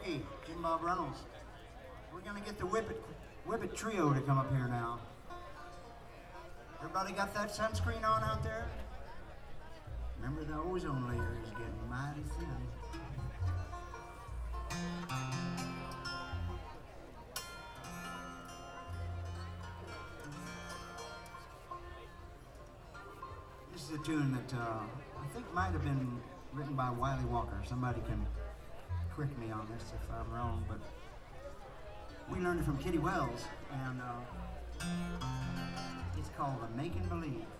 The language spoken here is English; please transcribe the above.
Hey, Jim Bob Reynolds. We're gonna get the Whip It Trio to come up here now. Everybody got that sunscreen on out there? Remember the ozone layer is getting mighty thin. This is a tune that I think might have been written by Wiley Walker. Somebody can correct me on this if I'm wrong, but we learned it from Kitty Wells, and it's called "A Making Believe."